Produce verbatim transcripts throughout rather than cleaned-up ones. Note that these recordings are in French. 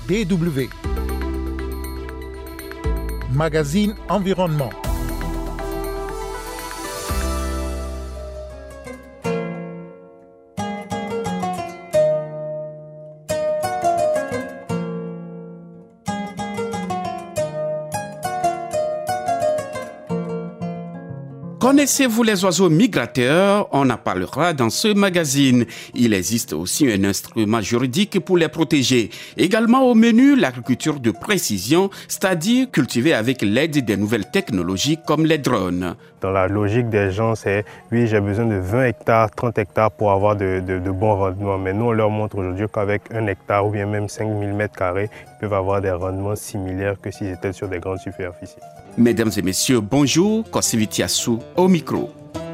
D W. Magazine Environnement. Connaissez-vous les oiseaux migrateurs? On en parlera dans ce magazine. Il existe aussi un instrument juridique pour les protéger. Également au menu, l'agriculture de précision, c'est-à-dire cultiver avec l'aide des nouvelles technologies comme les drones. Dans la logique des gens, c'est oui, j'ai besoin de vingt hectares, trente hectares pour avoir de, de, de bons rendements. Mais nous, on leur montre aujourd'hui qu'avec un hectare ou bien même cinq mille mètres carrés, ils peuvent avoir des rendements similaires que s'ils étaient sur des grandes superficies. Mesdames et messieurs, bonjour, Kosivitiassou au micro.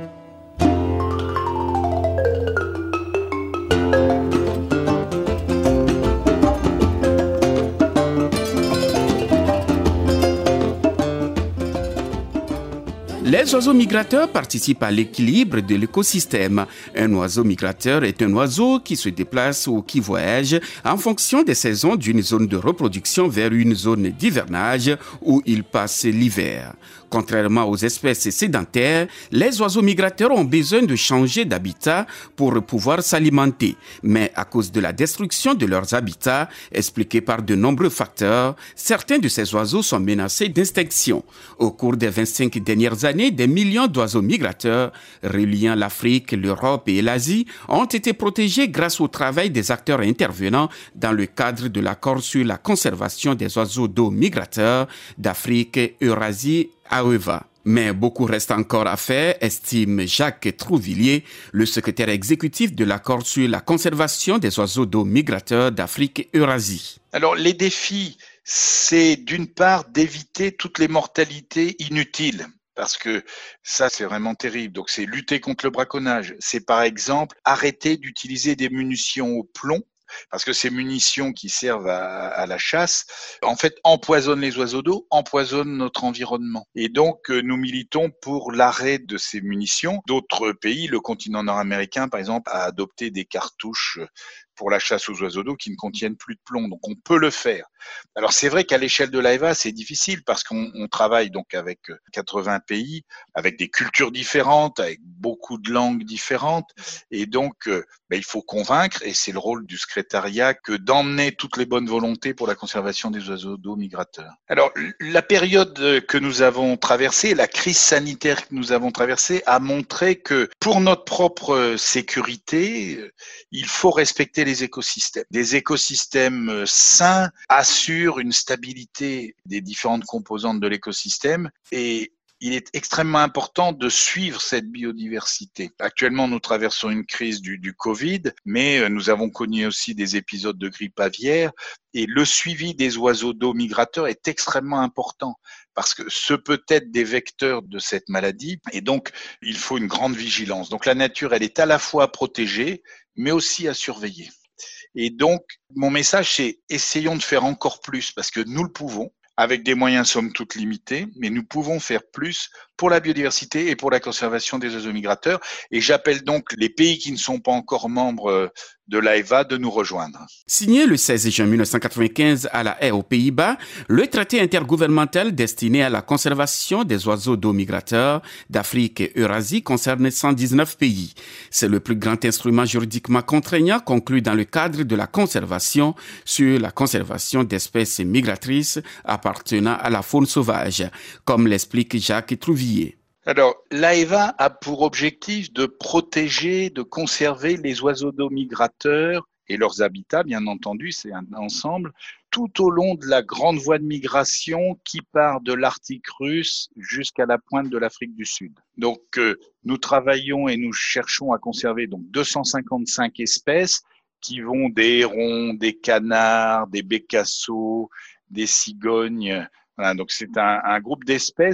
Les oiseaux migrateurs participent à l'équilibre de l'écosystème. Un oiseau migrateur est un oiseau qui se déplace ou qui voyage en fonction des saisons d'une zone de reproduction vers une zone d'hivernage où il passe l'hiver. Contrairement aux espèces sédentaires, les oiseaux migrateurs ont besoin de changer d'habitat pour pouvoir s'alimenter. Mais à cause de la destruction de leurs habitats, expliquée par de nombreux facteurs, certains de ces oiseaux sont menacés d'extinction. Au cours des vingt-cinq dernières années, des millions d'oiseaux migrateurs reliant l'Afrique, l'Europe et l'Asie ont été protégés grâce au travail des acteurs intervenants dans le cadre de l'accord sur la conservation des oiseaux d'eau migrateurs d'Afrique, Eurasie, A E V A. Mais beaucoup reste encore à faire, estime Jacques Trouvillier, le secrétaire exécutif de l'accord sur la conservation des oiseaux d'eau migrateurs d'Afrique et Eurasie. Alors, les défis, c'est d'une part d'éviter toutes les mortalités inutiles. Parce que ça, c'est vraiment terrible. Donc, c'est lutter contre le braconnage. C'est par exemple arrêter d'utiliser des munitions au plomb. Parce que ces munitions qui servent à, à la chasse, en fait, empoisonnent les oiseaux d'eau, empoisonnent notre environnement. Et donc, nous militons pour l'arrêt de ces munitions. D'autres pays, le continent nord-américain, par exemple, a adopté des cartouches pour la chasse aux oiseaux d'eau qui ne contiennent plus de plomb. Donc, on peut le faire. Alors, c'est vrai qu'à l'échelle de l'A E V A, c'est difficile parce qu'on on travaille donc avec quatre-vingts pays, avec des cultures différentes, avec beaucoup de langues différentes. Et donc, euh, ben, il faut convaincre, et c'est le rôle du secrétariat, que d'emmener toutes les bonnes volontés pour la conservation des oiseaux d'eau migrateurs. Alors, la période que nous avons traversée, la crise sanitaire que nous avons traversée, a montré que pour notre propre sécurité, il faut respecter les écosystèmes. Des écosystèmes sains assurent une stabilité des différentes composantes de l'écosystème et il est extrêmement important de suivre cette biodiversité. Actuellement, nous traversons une crise du, du Covid, mais nous avons connu aussi des épisodes de grippe aviaire et le suivi des oiseaux d'eau migrateurs est extrêmement important parce que ce peut être des vecteurs de cette maladie et donc il faut une grande vigilance. Donc la nature, elle est à la fois à protéger, mais aussi à surveiller. Et donc, mon message, c'est essayons de faire encore plus parce que nous le pouvons. Avec des moyens somme toute limités, mais nous pouvons faire plus pour la biodiversité et pour la conservation des oiseaux migrateurs. Et j'appelle donc les pays qui ne sont pas encore membres de l'A E V A de nous rejoindre. Signé le seize juin mille neuf cent quatre-vingt-quinze à La Haye aux Pays-Bas, le traité intergouvernemental destiné à la conservation des oiseaux d'eau migrateurs d'Afrique et Eurasie concerne cent dix-neuf pays. C'est le plus grand instrument juridiquement contraignant conclu dans le cadre de la conservation sur la conservation d'espèces migratrices appartenant à la faune sauvage, comme l'explique Jacques Trouvillier. Alors, l'A E V A a pour objectif de protéger, de conserver les oiseaux d'eau migrateurs et leurs habitats, bien entendu, c'est un ensemble, tout au long de la grande voie de migration qui part de l'Arctique russe jusqu'à la pointe de l'Afrique du Sud. Donc, euh, nous travaillons et nous cherchons à conserver donc deux cent cinquante-cinq espèces qui vont des hérons, des canards, des bécassos, des cigognes. Voilà, donc c'est un, un groupe d'espèces qui a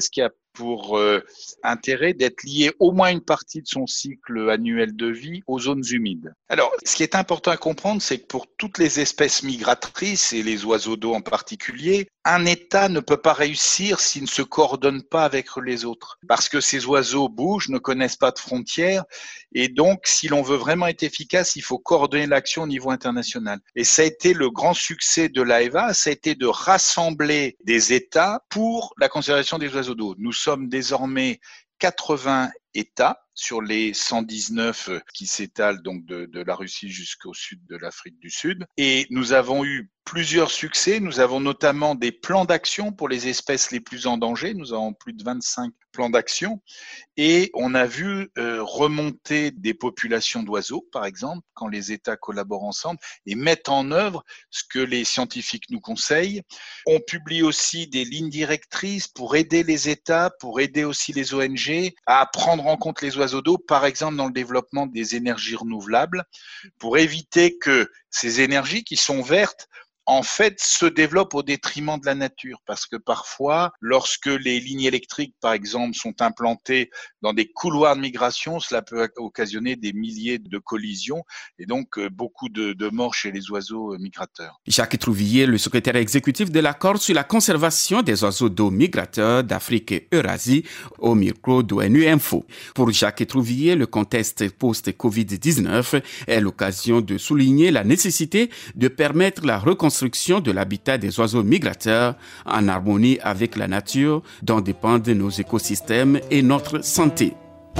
pour euh, intérêt d'être lié au moins une partie de son cycle annuel de vie aux zones humides. Alors, ce qui est important à comprendre, c'est que pour toutes les espèces migratrices, et les oiseaux d'eau en particulier, un État ne peut pas réussir s'il ne se coordonne pas avec les autres. Parce que ces oiseaux bougent, ne connaissent pas de frontières, et donc, si l'on veut vraiment être efficace, il faut coordonner l'action au niveau international. Et ça a été le grand succès de l'A E V A, ça a été de rassembler des États pour la conservation des oiseaux d'eau. Nous sommes désormais quatre-vingts États sur les cent dix-neuf qui s'étalent donc de, de la Russie jusqu'au sud de l'Afrique du Sud. Et nous avons eu plusieurs succès. Nous avons notamment des plans d'action pour les espèces les plus en danger. Nous avons plus de vingt-cinq plans d'action. Et on a vu euh, remonter des populations d'oiseaux, par exemple, quand les États collaborent ensemble et mettent en œuvre ce que les scientifiques nous conseillent. On publie aussi des lignes directrices pour aider les États, pour aider aussi les O N G à prendre en compte les oiseaux d'eau, par exemple dans le développement des énergies renouvelables, pour éviter que ces énergies qui sont vertes en fait, se développe au détriment de la nature. Parce que parfois, lorsque les lignes électriques, par exemple, sont implantées dans des couloirs de migration, cela peut occasionner des milliers de collisions et donc beaucoup de, de morts chez les oiseaux migrateurs. Jacques Trouvillier, le secrétaire exécutif de l'accord sur la conservation des oiseaux d'eau migrateurs d'Afrique et Eurasie, au micro d'ONU Info. Pour Jacques Trouvillier, le contexte post-covid dix-neuf est l'occasion de souligner la nécessité de permettre la reconstruction de l'habitat des oiseaux migrateurs en harmonie avec la nature dont dépendent nos écosystèmes et notre santé.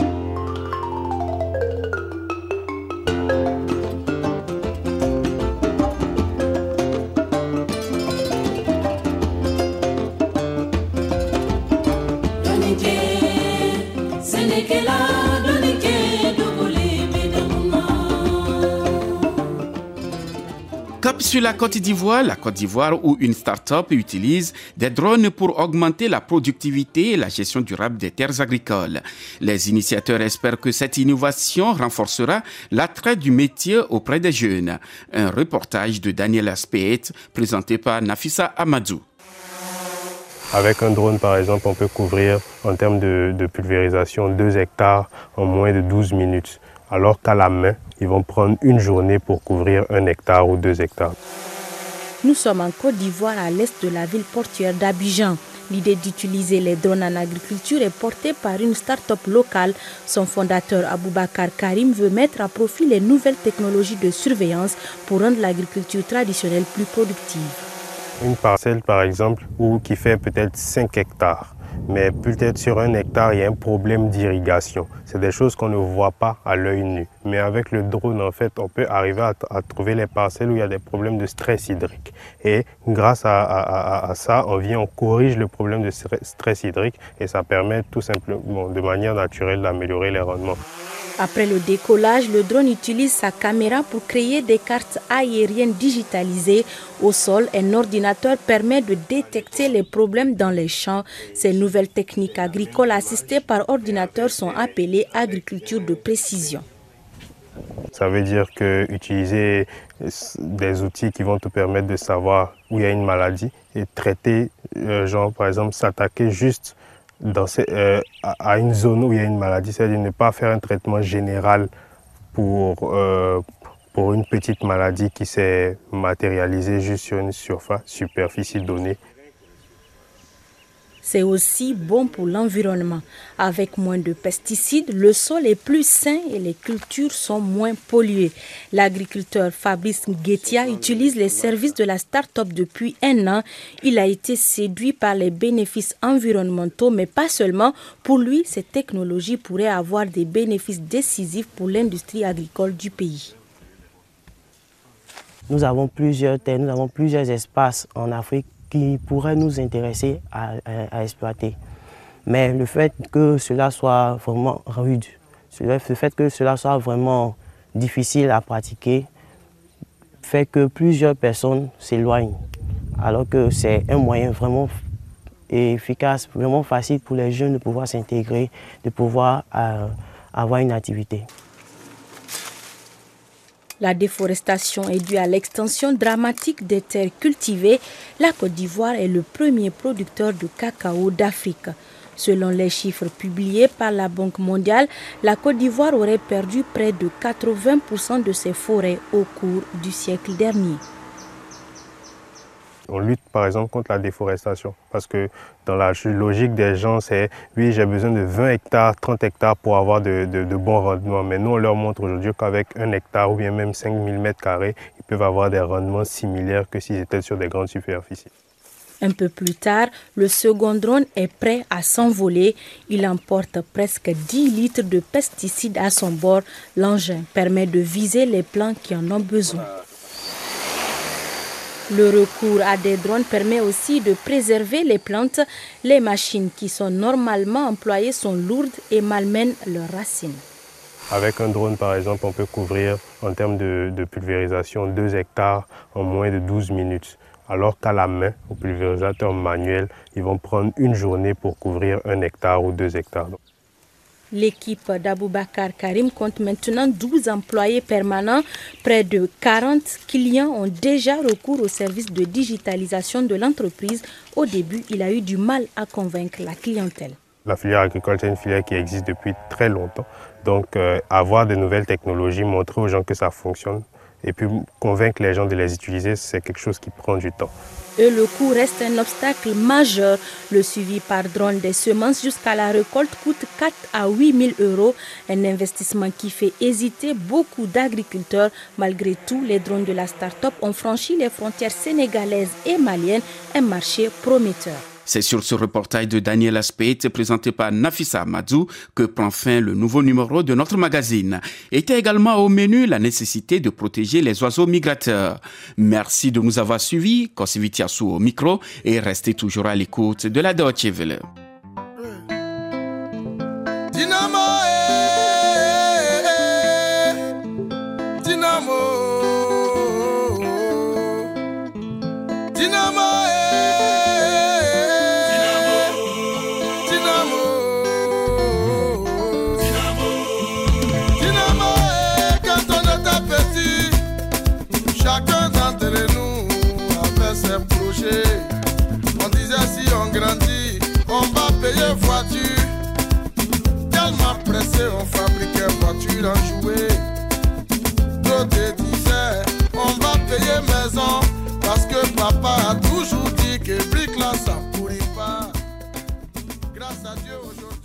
Cap sur la Côte d'Ivoire, la Côte d'Ivoire où une start-up utilise des drones pour augmenter la productivité et la gestion durable des terres agricoles. Les initiateurs espèrent que cette innovation renforcera l'attrait du métier auprès des jeunes. Un reportage de Daniel Aspeit présenté par Nafissa Amadou. Avec un drone, par exemple, on peut couvrir en termes de, de pulvérisation deux hectares en moins de douze minutes. Alors qu'à la main, ils vont prendre une journée pour couvrir un hectare ou deux hectares. Nous sommes en Côte d'Ivoire, à l'est de la ville portuaire d'Abidjan. L'idée d'utiliser les drones en agriculture est portée par une start-up locale. Son fondateur, Aboubacar Karim, veut mettre à profit les nouvelles technologies de surveillance pour rendre l'agriculture traditionnelle plus productive. Une parcelle, par exemple, où, qui fait peut-être cinq hectares. Mais peut-être sur un hectare, il y a un problème d'irrigation. C'est des choses qu'on ne voit pas à l'œil nu. Mais avec le drone, en fait, on peut arriver à, à trouver les parcelles où il y a des problèmes de stress hydrique. Et grâce à, à, à ça, on vient, on corrige le problème de stress hydrique et ça permet tout simplement, de manière naturelle, d'améliorer les rendements. Après le décollage, le drone utilise sa caméra pour créer des cartes aériennes digitalisées. Au sol, un ordinateur permet de détecter les problèmes dans les champs. Ces nouvelles techniques agricoles assistées par ordinateur sont appelées agriculture de précision. Ça veut dire que utiliser des outils qui vont te permettre de savoir où il y a une maladie et traiter, euh, genre par exemple s'attaquer juste Dans ces, euh, à une zone où il y a une maladie, c'est-à-dire ne pas faire un traitement général pour, euh, pour une petite maladie qui s'est matérialisée juste sur une surface, superficie donnée. C'est aussi bon pour l'environnement. Avec moins de pesticides, le sol est plus sain et les cultures sont moins polluées. L'agriculteur Fabrice Nguetia utilise les services de la start-up depuis un an. Il a été séduit par les bénéfices environnementaux, mais pas seulement. Pour lui, ces technologies pourraient avoir des bénéfices décisifs pour l'industrie agricole du pays. Nous avons plusieurs terres, nous avons plusieurs espaces en Afrique qui pourraient nous intéresser à, à, à exploiter. Mais le fait que cela soit vraiment rude, le fait que cela soit vraiment difficile à pratiquer, fait que plusieurs personnes s'éloignent, alors que c'est un moyen vraiment efficace, vraiment facile pour les jeunes de pouvoir s'intégrer, de pouvoir euh, avoir une activité. La déforestation est due à l'extension dramatique des terres cultivées. La Côte d'Ivoire est le premier producteur de cacao d'Afrique. Selon les chiffres publiés par la Banque mondiale, la Côte d'Ivoire aurait perdu près de quatre-vingts pour cent de ses forêts au cours du siècle dernier. On lutte par exemple contre la déforestation parce que dans la logique des gens, c'est oui, j'ai besoin de vingt hectares, trente hectares pour avoir de, de, de bons rendements. Mais nous, on leur montre aujourd'hui qu'avec un hectare ou bien même cinq mille mètres carrés, ils peuvent avoir des rendements similaires que s'ils étaient sur des grandes superficies. Un peu plus tard, le second drone est prêt à s'envoler. Il emporte presque dix litres de pesticides à son bord. L'engin permet de viser les plants qui en ont besoin. Le recours à des drones permet aussi de préserver les plantes. Les machines qui sont normalement employées sont lourdes et malmènent leurs racines. Avec un drone, par exemple, on peut couvrir en termes de, de pulvérisation deux hectares en moins de douze minutes. Alors qu'à la main, au pulvérisateur manuel, ils vont prendre une journée pour couvrir un hectare ou deux hectares. L'équipe d'Aboubacar Karim compte maintenant douze employés permanents. Près de quarante clients ont déjà recours au service de digitalisation de l'entreprise. Au début, il a eu du mal à convaincre la clientèle. La filière agricole, c'est une filière qui existe depuis très longtemps. Donc, euh, avoir de nouvelles technologies, montrer aux gens que ça fonctionne et puis convaincre les gens de les utiliser, c'est quelque chose qui prend du temps. Et le coût reste un obstacle majeur. Le suivi par drone des semences jusqu'à la récolte coûte quatre à huit mille euros. Un investissement qui fait hésiter beaucoup d'agriculteurs. Malgré tout, les drones de la start-up ont franchi les frontières sénégalaises et maliennes, un marché prometteur. C'est sur ce reportage de Daniel Aspeit, présenté par Nafissa Amadou, que prend fin le nouveau numéro de notre magazine. Était également au menu la nécessité de protéger les oiseaux migrateurs. Merci de nous avoir suivis. Kosivitiasu au micro et restez toujours à l'écoute de la Deutsche Welle. Dynamo, eh, eh, Dynamo, Dynamo. Chacun d'entre nous avait ses projets. On disait si on grandit, on va payer voiture. Tellement pressé, on fabriquait voiture en jouet. D'autres disaient, on va payer maison. Parce que papa a toujours dit que brique là ça pourrit pas. Grâce à Dieu aujourd'hui.